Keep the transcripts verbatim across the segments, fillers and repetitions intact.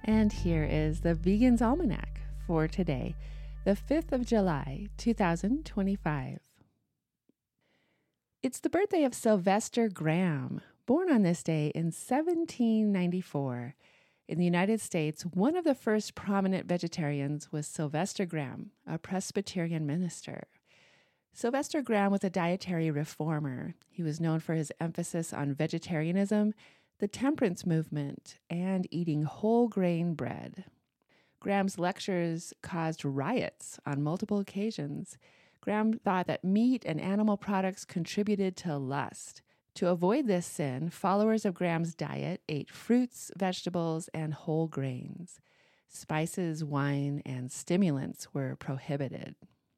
And here is the Vegan's Almanac for today, the fifth of July, two thousand twenty-five. It's the birthday of Sylvester Graham, born on this day in seventeen ninety-four. In the United States, one of the first prominent vegetarians was Sylvester Graham, a Presbyterian minister. Sylvester Graham was a dietary reformer. He was known for his emphasis on vegetarianism, the temperance movement, and eating whole grain bread. Graham's lectures caused riots on multiple occasions. Graham thought that meat and animal products contributed to lust. To avoid this sin, followers of Graham's diet ate fruits, vegetables, and whole grains. Spices, wine, and stimulants were prohibited.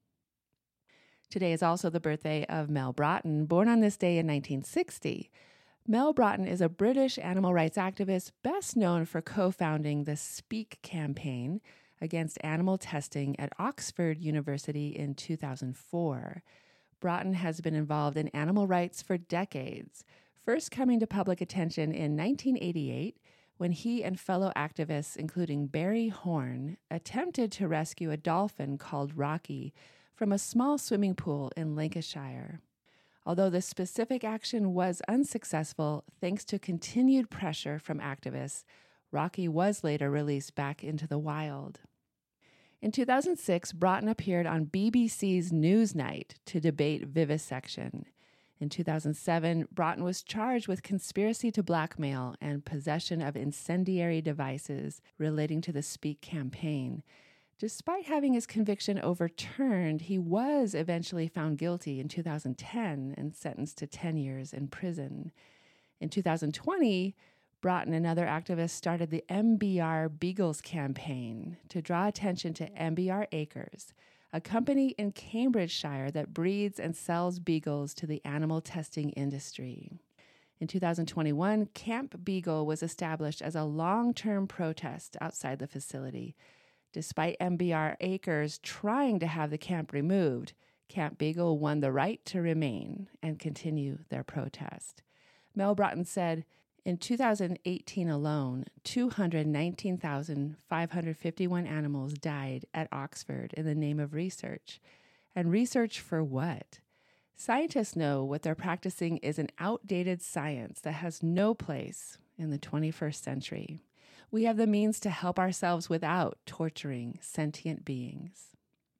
Today is also the birthday of Mel Broughton, born on this day in nineteen sixty. Mel Broughton is a British animal rights activist best known for co-founding the Speak campaign against animal testing at Oxford University in two thousand four. Broughton has been involved in animal rights for decades, first coming to public attention in nineteen eighty-eight when he and fellow activists, including Barry Horn, attempted to rescue a dolphin called Rocky from a small swimming pool in Lancashire. Although the specific action was unsuccessful, thanks to continued pressure from activists, Rocky was later released back into the wild. In two thousand six, Broughton appeared on B B C's Newsnight to debate vivisection. In two thousand seven, Broughton was charged with conspiracy to blackmail and possession of incendiary devices relating to the Speak campaign. Despite having his conviction overturned, he was eventually found guilty in two thousand ten and sentenced to ten years in prison. In two thousand twenty, Broughton and other activists started the M B R Beagles campaign to draw attention to M B R Acres, a company in Cambridgeshire that breeds and sells beagles to the animal testing industry. In two thousand twenty-one, Camp Beagle was established as a long-term protest outside the facility. Despite M B R Acres trying to have the camp removed, Camp Beagle won the right to remain and continue their protest. Mel Broughton said, in two thousand eighteen alone, two hundred nineteen thousand five hundred fifty-one animals died at Oxford in the name of research. And research for what? Scientists know what they're practicing is an outdated science that has no place in the twenty-first century. We have the means to help ourselves without torturing sentient beings.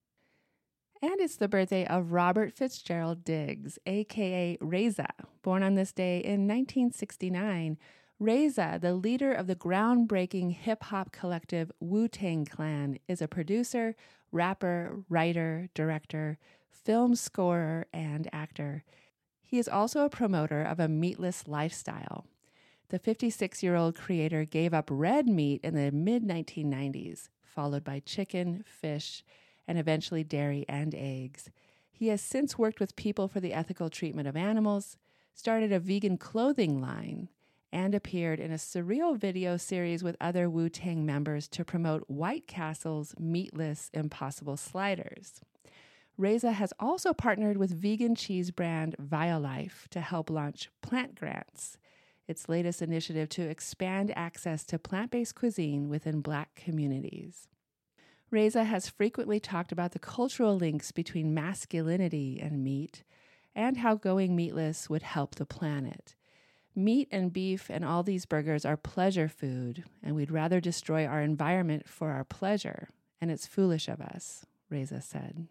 And it's the birthday of Robert Fitzgerald Diggs, a k a. Reza, born on this day in nineteen sixty-nine. Reza, the leader of the groundbreaking hip-hop collective Wu-Tang Clan, is a producer, rapper, writer, director, film scorer, and actor. He is also a promoter of a meatless lifestyle. The fifty-six-year-old creator gave up red meat in the mid nineteen nineties, followed by chicken, fish, and eventually dairy and eggs. He has since worked with People for the Ethical Treatment of Animals, started a vegan clothing line, and appeared in a surreal video series with other Wu-Tang members to promote White Castle's meatless Impossible Sliders. Reza has also partnered with vegan cheese brand Violife to help launch Plant Grants, its latest initiative to expand access to plant-based cuisine within Black communities. Reza has frequently talked about the cultural links between masculinity and meat and how going meatless would help the planet. Meat and beef and all these burgers are pleasure food, and we'd rather destroy our environment for our pleasure, and it's foolish of us, Reza said.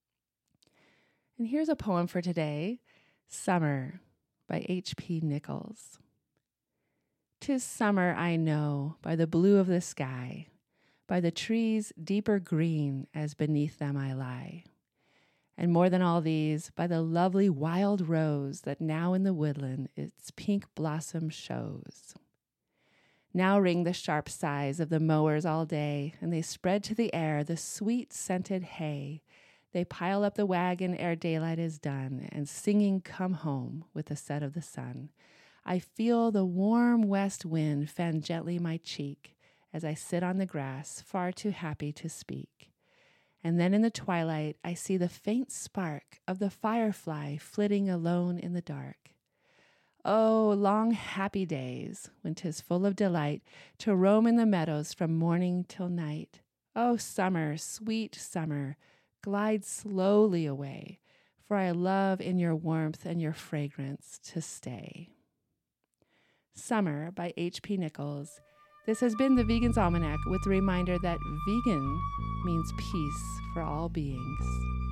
And here's a poem for today, Summer by H P Nichols. 'Tis summer, I know, by the blue of the sky, by the trees deeper green as beneath them I lie. And more than all these, by the lovely wild rose that now in the woodland its pink blossom shows. Now ring the sharp sighs of the mowers all day, and they spread to the air the sweet scented hay. They pile up the wagon ere daylight is done, and singing come home with the set of the sun. I feel the warm west wind fan gently my cheek as I sit on the grass, far too happy to speak. And then in the twilight I see the faint spark of the firefly flitting alone in the dark. Oh, long happy days, when 'tis full of delight to roam in the meadows from morning till night. Oh, summer, sweet summer, glide slowly away, for I love in your warmth and your fragrance to stay. Summer by H P Nichols. This has been the Vegan's Almanac with the reminder that vegan means peace for all beings.